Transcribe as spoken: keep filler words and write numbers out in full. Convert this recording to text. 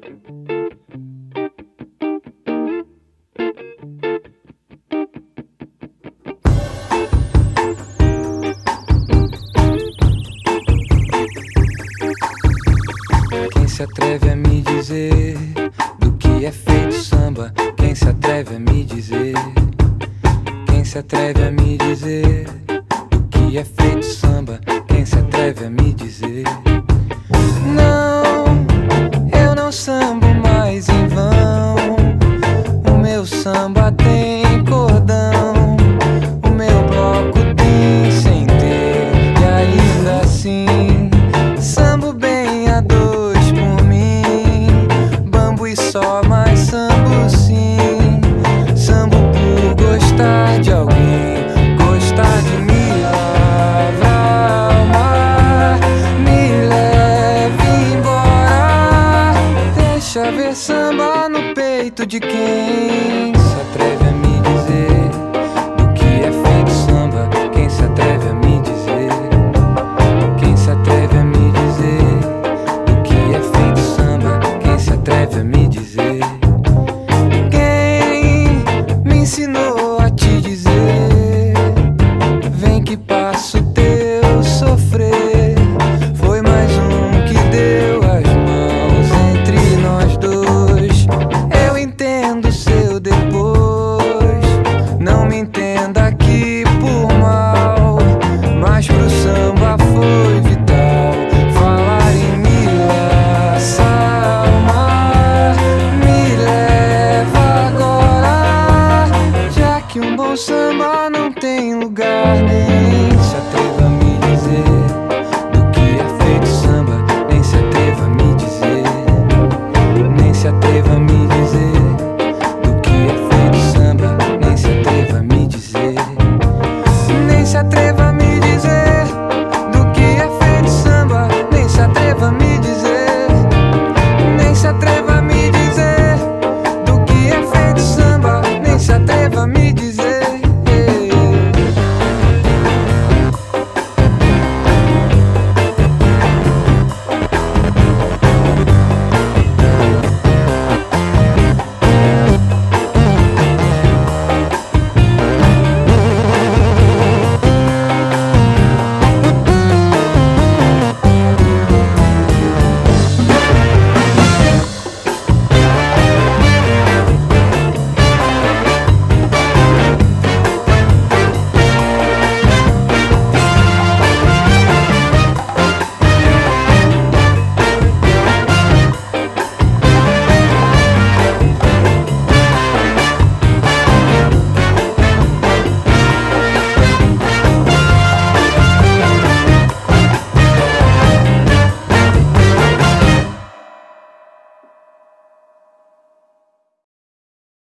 Quem se atreve a me dizer do que é feito samba? Quem se atreve a me dizer? Quem se atreve a me dizer do que é feito samba? Quem se atreve a me dizer? Não, eu não sambo mais em vão. O meu samba tem cordão, o meu bloco tem sem ter. E ainda assim sambo bem a dois por mim. Bambo e só, mas sambo sim. Sambo por gostar de alguém, gostar de me lavar ao mar. Me leve embora, deixa ver samba no peito de quem se atreve